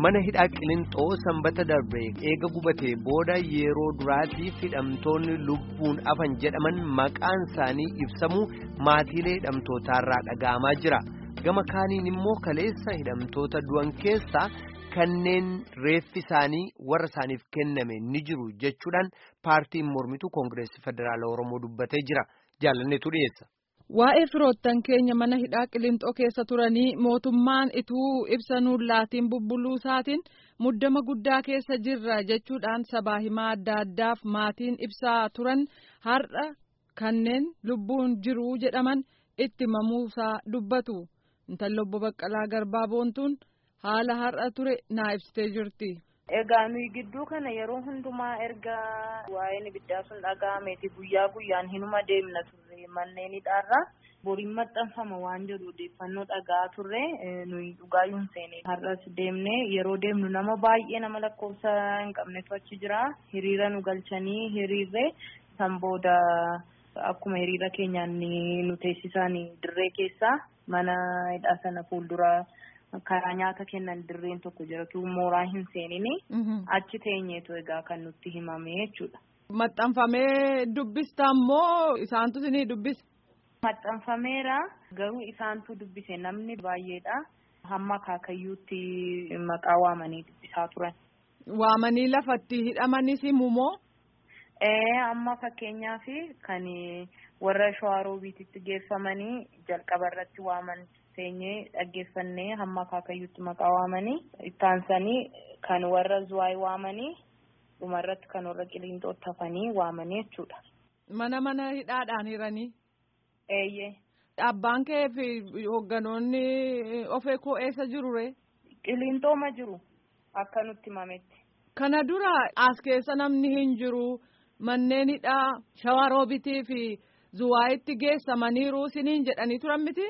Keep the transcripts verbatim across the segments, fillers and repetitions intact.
mana hidhaa Qilinxoo sanbata darbe eega gubatee booda yeroo duraatiif hidhamtoonni lubbuun afan jedhaman maqaan isaanii ibsamuu maatiilee hidhamtootaarraa dhaga'amaa jira. Gama kaaniin immoo kaleessa hidhamtoota du'an keessaa kanneen reeffi isaanii warra isaaniif kenname ni jiru jechuudhaan paartiin mormituu Koongireesii Federaalaa Oromoo dubbatee jira. Jaalanneetu dhiyeessa. Waa'ee firoottan keenya mana hidhaa Qilinxoo keessa turanii mootummaan ituu ibsa nuun laatiin bubbuluu isaatiin muddama guddaa keessa jirra jechuudhaan sabaa himaa adda addaaf maatiin ibsaa turan har'a kanneen lubbuun jiru jedhaman itti himamuusaa dubbatu. Intalli obbo Baqqalaa Garbaa Boontuun haala har'a ture naa ibsitee jirti. Egaa nuyi gidduu kana yeroo hundumaa erga waa'een ibiddaa sun dhaga'ameeti guyyaa guyyaan hinuma deemna turre manneen hidhaarraa boriin maxxanfama waan jedhu odeeffannoo dhaga'aa turre nuyi dhugaayyuun seene har'as deemne yeroo deemnu nama baay'ee nama lakkoofsa hin qabnetu achi jira hiriira nu galchanii hiriirre san booda akkuma hiriira keenyaan nu teessisan dirree keessaa mana hidhaa sana fuulduraa. Karaa nyaata kennan dirreen tokko jira mooraa hin seenini achi teenyeetu egaa kan nutti himame jechuudha. Maxxanfamee dubbistaa immoo isaantu isinii dubbise? Maxxanfameera garuu isaantu dubbise namni baay'eedha hamma akaakayyuutti maqaa waamanii dubbisaa turan. Waamanii lafatti hidhamanis himumoo? Ee amma fakkeenyaaf kan warra Shawaroobiititti geeffamanii jalqaba irratti waaman. Teenyee dhaggeeffannee hamma akaakayyuutti maqaa waamanii ittaansanii kan warra Zuwaay waamanii dhumarratti kan warra Qilinxootti hafanii waamanii jechuudha. Mana mana hidhaadhaan hiranii? Eeyyee. Abbaan kee fi hoogganoonni of eeguu eessa jirure? Qilinxoo ma jiru akka nutti himametti. Kana dura as keessa namni hin jiru manneen hidhaa Shawaroobiitii fi Zuwaayitti geessamaniiru isiniin jedhanii turan miti?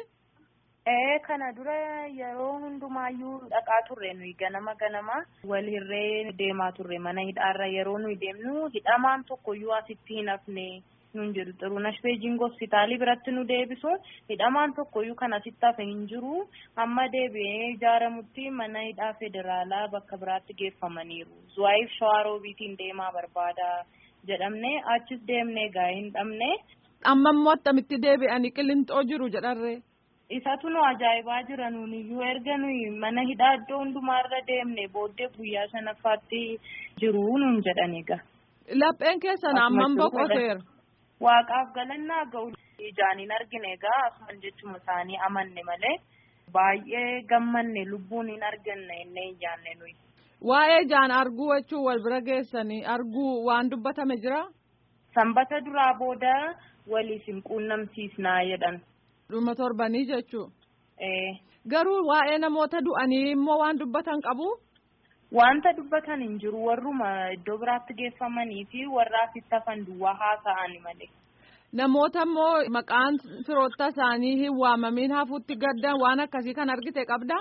Ee kana dura yeroo hundumaayyuu dhaqaa turre nuyi ganama ganama wal hirree deemaa turre mana hidhaarra yeroo nuyi deemnu hidhamaan tokkoyyuu asitti hin hafne nun jedhu Xiruunash Beejing hospitaalii biratti nu deebisu hidhamaan tokkoyyuu kan asitti hafe hin jiru amma deebi'ee ijaaramutti mana hidhaa federaalaa bakka biraatti geeffamaniiru Zuwaayiif Shawaroobiitiin deemaa barbaada jedhamne achis deemnee gaa hin dhabne. Amma immoo attamitti deebi'anii Qilinxoo jiru jedharree? Isatu nu ajaa'ibaa jira nuyi erga nuyi mana hidhaa iddoo hundumaarra deemne booddee guyyaa sanaffaatti jiru nuun jedhani egaa. Lapheen keessan hammam boqoteera? Waaqaaf galannaa ga'u ijaan hin argine egaa asuman jechuma isaanii amanne malee baay'ee gammanne lubbuun hin arganne inni ijaanne nuyi. Waa'ee ijaan arguu jechuun wal bira geessanii arguu waan dubbatame jira? Sanbata duraa booda waliif hin quunnamsiisnaa jedhan. Dhuma torbanii jechuun. Ee. Garuu waa'ee namoota du'anii immoo waan dubbatan qabu? Wanta dubbatan hin jiru warruma iddoo biraatti geeffamanii fi warra asitti hafan duwwaa haasa'ani malee. Namoota immoo maqaan firoota isaanii hin waamamiin hafuutti gaddan waan akkasii kan argite qabdaa?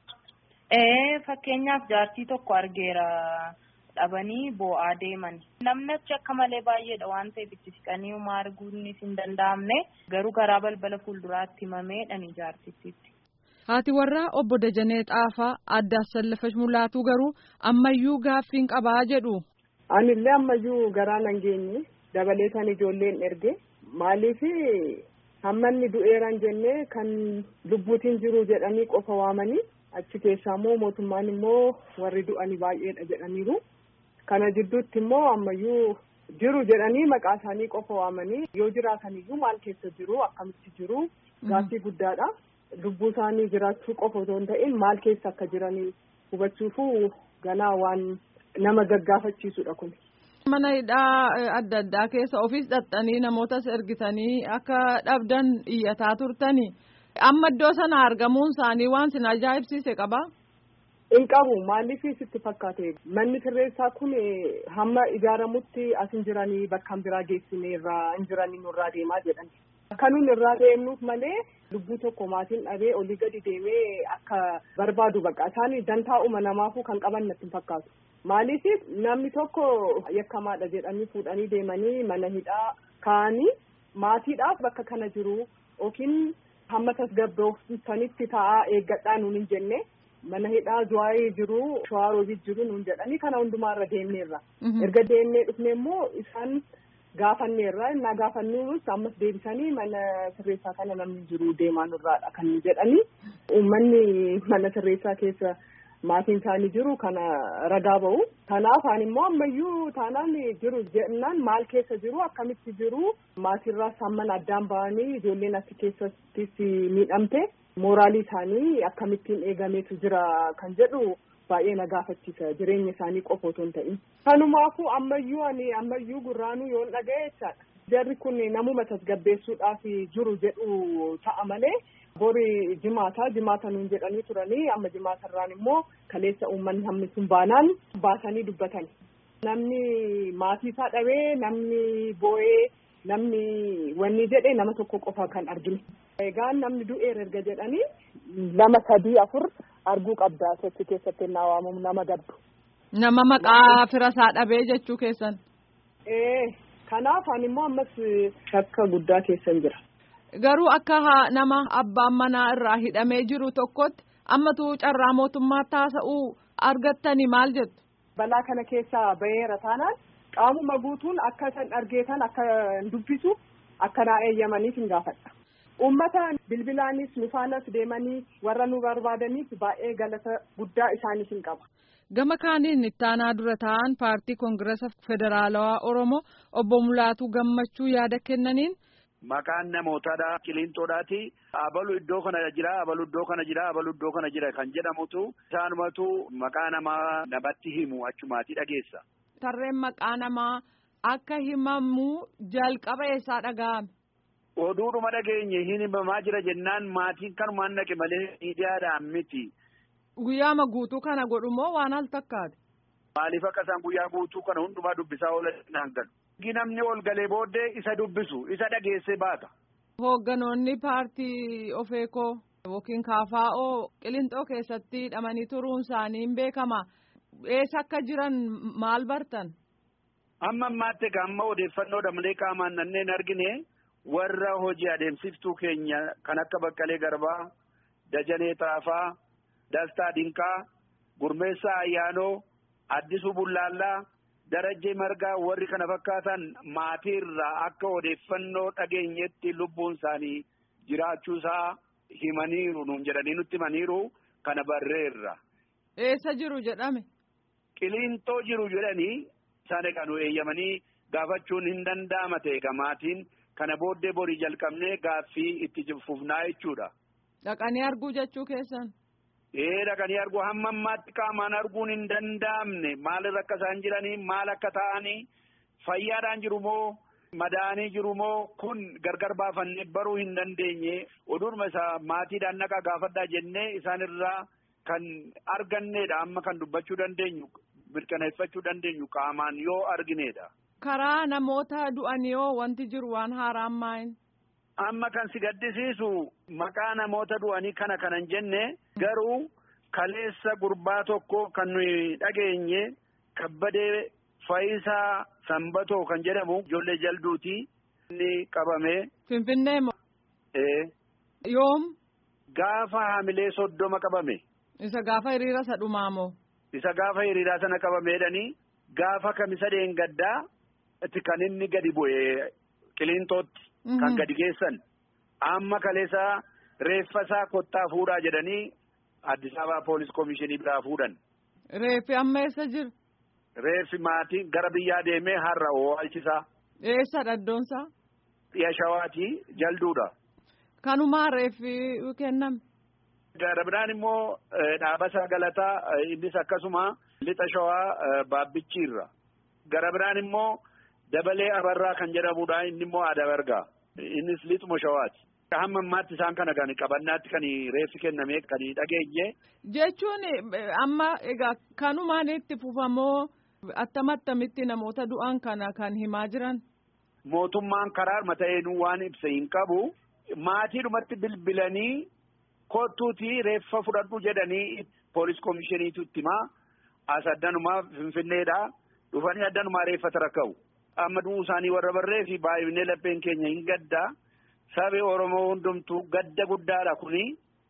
Ee fakkeenyaaf jaartii tokko argeera. Dhabanii boo'aa deeman namni achi akka malee baay'eedha waan ta'eef itti siqanii uma arguunis hin danda'amne garuu garaa balbala fuulduraatti himameedhaan jaartittiitti. Haati warraa obbo Dajanee Xaafaa adda Asallafash Mulaatuu garuu ammayyuu gaaffiin qabaa jedhu. Anillee ammayyuu garaa nan geenye dabaleetan ijoolleen erge maaliif hammanni du'eeran jennee kan lubbuutiin jiru jedhanii qofa waamanii achi keessaa immoo mootummaan immoo warri du'anii baay'eedha jedhaniiru. Kana jidduutti immoo ammayyuu jiru jedhanii maqaa isaanii qofa waamanii yoo jiraataniyyuu maal keessa jiru akkamitti jiru gaaffii guddaadha. Lubbuu isaanii jiraachuu qofa otoo hin ta'in maal keessa akka jiranii hubachuufuu ganaa waan nama gaggaafachiisudha kun. Mana hidhaa adda addaa keessa ofiis dhaxxanii namootas ergitanii akka dhabdan iyyataa turtanii amma iddoo sana argamuun isaanii waan sin ajaa'ibsiise qabaa? In qabu maaliif sitti fakkaate manni sirreessaa kun hamma ijaaramutti as hin jiranii bakka biraa geessine irraa hin jiranii nurraa deemaa jedhan. Akka nuyi irraa deemnuuf malee lubbuu tokko maatiin dhabee olii gadi deemee akka barbaadu bakka isaanii dantaa'uma namaafuu kan qaban natti hin fakkaatu. Maaliif namni tokko yakkamaadha jedhanii fuudhanii deemanii mana hidhaa kaa'anii maatiidhaaf bakka kana jiru yookiin hamma tasgabbooftanitti taa'aa eeggadhaa nuun hin jenne. mana hidhaa Zuwaayee jiru Shawaarobii jiru nuun jedhanii kana hundumaarra deemneerra. Erga deemnee dhufne immoo isaan gaafanneerra innaa gaafannus ammas deebisanii mana sirreessaa kana namni jiru deemaa nurraadha kan jedhanii uummanni mana sirreessaa keessa maatiin isaanii jiru kana ragaa ba'u. Kanaaf ani immoo ammayyuu taanaan jiru jennaan maal keessa jiru akkamitti jiru maatiirraas hamman addaan ba'anii ijoolleen achi keessattis miidhamte mooraalii isaanii akkamittiin eegameetu jira kan jedhu baay'ee na gaafachiisa jireenya isaanii qofa otoo hin ta'in. Kanumaafuu ammayyuu ani ammayyuu gurraanuu yoon dhaga'e jechaadha. Jarri kun namuma tasgabbeessuudhaaf jiru jedhu ta'a malee. Bori jimaata jimaata nuun jedhanii turanii amma jimaatarraan immoo kaleessa uummanni hammi sun baanaan baasanii dubbatan. Namni maatii isaa dhabee namni boo'ee namni wanni jedhee nama tokko qofa kan argine. Egaan namni du'eera erga jedhanii nama sadii afur arguu qabdaa sochi keessatti naa waamamu nama gaddu. Nama maqaa fira isaa dhabee jechuu keessan. Ee kanaaf ani immoo ammas shakka guddaa keessan jira. Garuu akka nama abbaan manaa irraa hidhamee jiru tokkotti ammatu carraa mootummaa taasa'uu argattanii maal jettu? Balaa kana keessaa baheera taanaan qaamuma guutuun akka isaan argeetan akka dubbisu akka naa eeyyamaniif hin gaafadha. Uummata bilbilaanis nufaanas deemanii warra nu barbaadaniif baay'ee galata guddaa isaaniif hin qaba. Gama kaaniin ittaanaa dura ta'an paartii koongirasa federaalawaa Oromoo obbo Mulaatuu Gammachuu yaada kennaniin. Maqaan namootaadha Qilinxoodhaati. Abalu iddoo kana jira, abalu iddoo kana jira, abalu iddoo kana jira kan jedhamutu isaanumatu maqaa namaa namatti himu achumaati dhageessa. Tarreen maqaa namaa akka himamu jalqaba eessaa dhaga'ame? Oduudhuma dhageenye hin himamaa jira jennaan maatiin kanumaan dhaqe malee miidiyaadhaan miti. Guyyaama guutuu kana godhumoo waan al takkaate? Maaliif akka isaan guyyaa guutuu kana hundumaa dubbisaa oolan galu? Namni ol galee booddee isa dubbisu isa dhageesse baata. Hoogganoonni paartii Ofeekoo yookiin Kaafaa'oo Qilinxoo keessatti hidhamanii turuun isaanii hin beekama. Eessa akka jiran maal bartan? Amma ammaatti amma odeeffannoo malee qaamaan nanneen argine warra hojii adeemsiftuu keenya kan akka Baqqalee Garbaa, Dajanee Xaafaa, Dastaa Dinqaa, Gurmeessaa Ayyaanoo, Addisuu Bullaallaa, Darajjee Margaa warri kana fakkaatan maatiirraa akka odeeffannoo dhageenyetti lubbuun isaanii jiraachuusaa himaniiru nuun jedhanii nutti himaniiru kana barreerra. Eessa jiru jedhame? Qilinxoo jiru jedhanii isaan egaa nu eeyyamanii gaafachuun hin danda'ama ta'e maatiin kana booddee borii jalqabnee gaaffii itti fufnaa jechuudha. Dhaqanii arguu jechuu keessan? Ee dhaqanii arguu hamma ammaatti qaamaan arguun hin danda'amne maalirra akka isaan jiranii maal akka ta'anii fayyaadhaan jiru moo madaanii jiru moo kun gargar baafannee baruu hin dandeenye oduudhuma isaa maatiidhaan naqa gaafadhaa jennee isaanirraa kan arganneedha amma kan dubbachuu dandeenyu mirkaneeffachuu dandeenyu qaamaan yoo argineedha. Karaa namoota du'anii yoo wanti jiru waan haaraan maayin? Amma kan si gaddisiisu maqaa namoota du'anii kana kanan jenne garuu kaleessa gurbaa tokko kan nuyi dhageenye Kabbadee Fayisaa Sanbatoo kan jedhamu ijoollee jalduuti inni qabame. Finfinnee moo? Ee. Yoom? Gaafa hamilee soddoma qabame. Isa gaafa hiriira isa dhumaa moo? Isa gaafa hiriiraa sana qabameedhanii gaafa kamisa deengaddaa itti kan inni gadi bu'ee Qilinxootti. Kan gadi geessan amma kaleessa reeffasaa kottaa fuudhaa jedhanii Addis Ababa Poolis Komishinii biraa fuudhan. Reeffi amma eessa jira? Reeffi maatii gara biyyaa deemee har'a oolchisaa. Eessa dhaddoonsaa? Dhiya Shawaati jalduudha. Kanumaa reeffi kenname? Gara biraan immoo Dhaabasaa Galataa innis akkasuma lixa Shawaa Baabbichiirra. Gara biraan immoo Dabalee Abarraa kan jedhamudha inni immoo Adabargaa. Innis lixuma Shawaati. Hamma ammaatti isaan kana kan qabannaatti kan reeffi kenname kan dhageenye. Jechuun amma egaa kanumaan itti fufamoo attamattamitti namoota du'an kana kan himaa jiran. Mootummaan karaa mata'eenuu waan ibsa hin qabu. Maatiidhumatti bilbilanii kottuutii reeffa fudhadhu jedhanii poolis komishiniitu itti himaa. As addanumaa Finfinneedhaa dhufanii addanumaa reeffa tarakka'u. Amma du'uu isaanii warra barree fi baay'inee lapheen keenya hin gaddaa. Sabi Oromoo hundumtuu gadda guddaadha kuni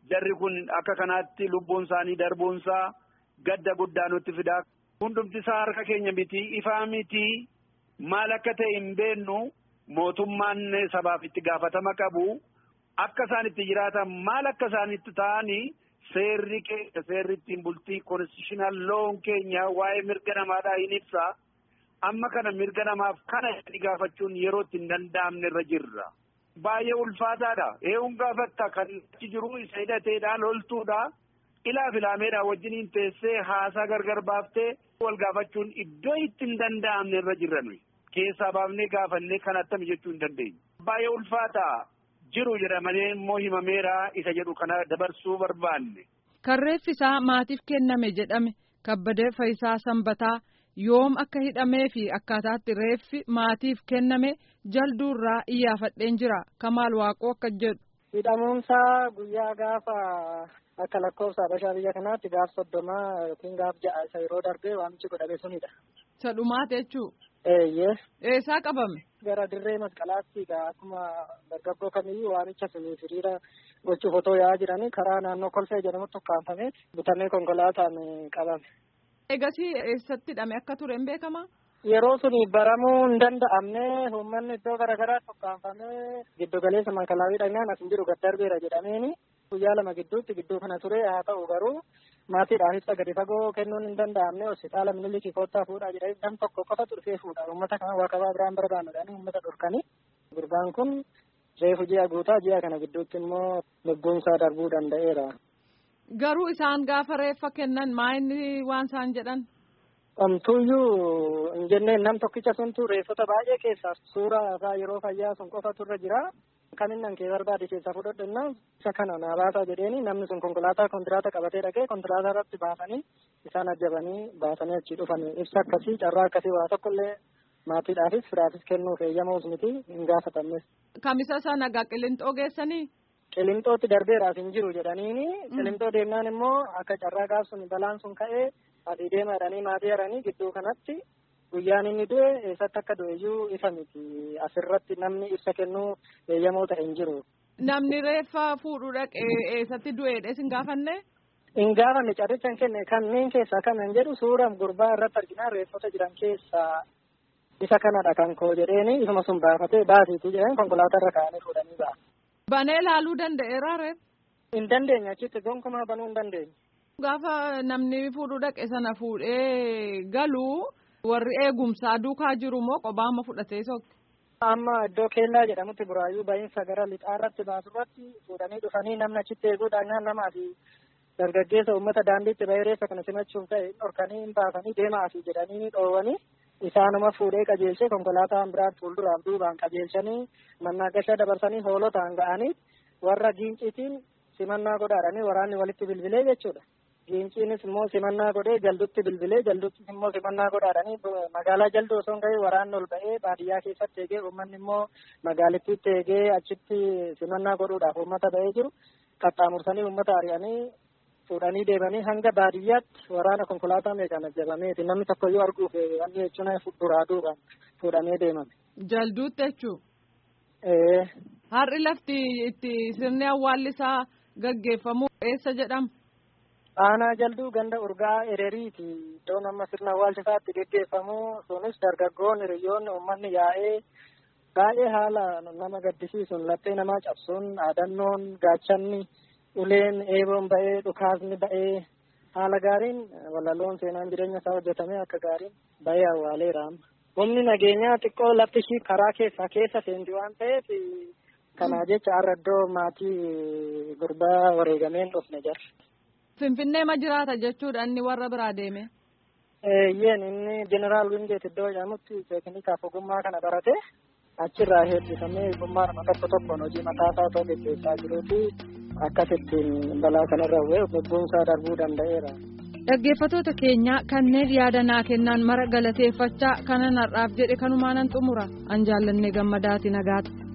jarri kun akka kanaatti lubbuun isaanii darbuunsaa gadda guddaa nutti fidaa. Hundumti isaa harka keenya miti ifaa miti maal akka ta'e hin beennu mootummaan sabaaf itti gaafatama qabu akka isaan itti jiraatan maal akka isaan itti ta'anii seerri keenya seerri ittiin bultii constitutional law keenya waa'ee mirga namaadhaa hin ibsa. Amma kana mirga namaaf kana itti gaafachuun yeroo itti hin danda'amne irra jirra. Baay'ee ulfaataadha. Eeguun gaafatta kan achi jiru isa hidhateedha loltuudha. Ilaa filaameedha wajjiniin teessee haasaa gargar baaftee wal gaafachuun iddoo itti hin danda'amne irra jirra nuyi. Keessaa baafnee gaafannee kan attami jechuu hin dandeenye. Baay'ee ulfaataa jiru jedhamanii immoo himameera isa jedhu kana dabarsuu barbaanne. Kan reeffi isaa maatiif kenname jedhame Kabbadee Fayisaa Sanbataa yoom akka hidhamee fi akkaataatti reeffi maatiif kenname jalduurraa iyyaafadheen jira. Kamaal Waaqoo akka jedhu. Hidhamuunsaa guyyaa gaafa akka lakkoofsa Habashaa biyya kanaatti gaaf soddomaa yookiin gaaf ja'a isa yeroo darbee waamichi godhame sunidha. Isa dhumaate jechuu? Eeyyee. Eessaa qabame? Gara dirree masqalaatti akkuma dargaggoo kamiyyuu waamicha suniif hiriira gochuuf otoo yaa'aa jiranii karaa naannoo kolfee jedhamutti ukkaanfamee butamee konkolaataan qabame. Egasii eessatti hidhame akka ture hin beekamaa? Yeroo suni baramuu hin danda'amne uummanni iddoo garaagaraatti ukkaanfamee giddu galeessa makalaawii dhagnaan as hin jiru gad darbeera jedhameeni guyyaa lama gidduutti gidduu kana ture haa ta'u garuu maatiidhaan ibsa gadi fagoo kennuun hin danda'amne hospitaala Minilikii koottaa fuudhaa jedhanii nam tokko qofa turfee fuudha uummata kana waaqabaa biraan barbaannuudhaan uummata dhorkanii gurbaan kun reefu ji'a guutaa ji'a kana gidduutti immoo lubbuunsaa darbuu danda'eera. Garuu isaan gaafa reeffa kennan maa inni waan isaan jedhan? Omtuuyyuu hin jenneen nam tokkicha suntu reeffota baay'ee keessaa suuraa isaa yeroo fayyaa sun qofatu irra jira. Kaminnan kee barbaade keessaa fudhadhanna isa kana naa baasaa jedheeni namni sun konkolaataa kontiraata qabatee dhaqee konkolaataa irratti baasanii isaan ajjabanii baasanii achi dhufan ibsa akkasii carraa akkasii waa tokkollee maatiidhaafis firaafis kennuuf eeyyamuus miti hin gaafatamnes. Kamisa sana gaa Qilintoo geessanii? Qilintootti darbeeraaf hin jiru jedhaniini Qilintoo deemnaan immoo akka carraa gaaf sun balaan sun ka'ee adii deema jedhanii maatii jedhanii gidduu kanatti guyyaan inni du'e eessatti akka du'eyyuu ifa miti asirratti namni ibsa kennuu eeyyamoo ta'e hin jiru. Namni reeffa fuudhuu dhaqee eessatti du'eedha isin gaafanne? Hin gaafanne carrichaan kenne kanneen keessaa kan hin jedhu suura gurbaa irratti arginaa reeffota jiran keessaa isa kanadha kan koo jedheeni isuma sun baafatee baasiitii jedhan konkolaataa irra kaa'anii fuudhanii ba'a. Banee laaluu danda'eeraa reef? Hin dandeenye achitti gonkumaa banuu hin dandeenye. Gaafa namni fuudhuu dhaqe sana fuudhee galuu warri eegumsaa duukaa jiru moo qobaama fudhatee sokke? Amma iddoo keellaa jedhamutti buraayyuu ba'iinsa gara lixaarratti baasurratti fuudhanii dhufanii namni achitti eeguudhaan namaa fi dargaggeessa uummata daandiitti bahee reeffa kana simachuuf ta'e dhorkanii hin baasanii deemaa asii jedhanii dhoowwanii isaanuma fuudhee qajeelchee konkolaataan biraan fuulduraaf duubaan qajeelchanii mannaagashaa dabarsanii hoolotaan ga'anii warra giinciitiin simannaa godhaadhanii waraanni walitti bilbilee jechuudha. Giinciinis immoo simannaa godhee jaldutti bilbilee jaldutti immoo simannaa godhaadhanii magaalaa jalduu osoo hin gahin waraanni ol ba'ee baadiyyaa keessatti eegee uummanni immoo magaalittiitti eegee achitti simannaa godhuudhaaf uummata ba'ee jiru qaxxaamursanii uummata ari'anii fuudhanii deemanii hanga baadiyyaatti waraana konkolaataa meeqaan ajjabameeti namni tokkoyyuu arguuf wanni jechuun duraa duubaan fuudhamee deemame. Jalduutti jechuun. Ee. Har'i lafti itti sirni awwaallisaa gaggeeffamu eessa jedhama? Aanaa jalduu ganda urgaa ereriiti iddoon amma sirna awwaalchisaatti gaggeeffamu sunis dargaggoonni hiriyoonni uummanni yaa'ee baay'ee haala nama gaddisiisuun laphee namaa cabsuun dhaadannoon gaachanni uleen eeboon ba'ee dhukaasni ba'ee haala gaariin walaloon seenaan jireenya isaa hojjetamee akka gaariin ba'ee awwaaleera. Humni nageenyaa xiqqoo lafti ishii karaa keessaa keessa seenti waan ta'eef kanaa jecha har'a iddoo maatii gurbaa wareegameen dhufne jira. Finfinnee ma jiraata jechuudha inni warra biraa deeme? Eeyyeen inni jeneraal Wingeet iddoo jedhamutti teeknikaaf ogummaa kana barate achirraa heebbifamee ogummaa tokko tokkoon hojii mataasaa otoo gaggeessaa jiruuti akkasittiin balaa kanarra bu'ee lubbuunsaa darbuu danda'eera. Dhaggeeffattoota keenya kanneen yaada naa kennan mara galateeffachaa kanan har'aaf jedhe kanumaanan xumura an jaallannee gammadaati nagaatti.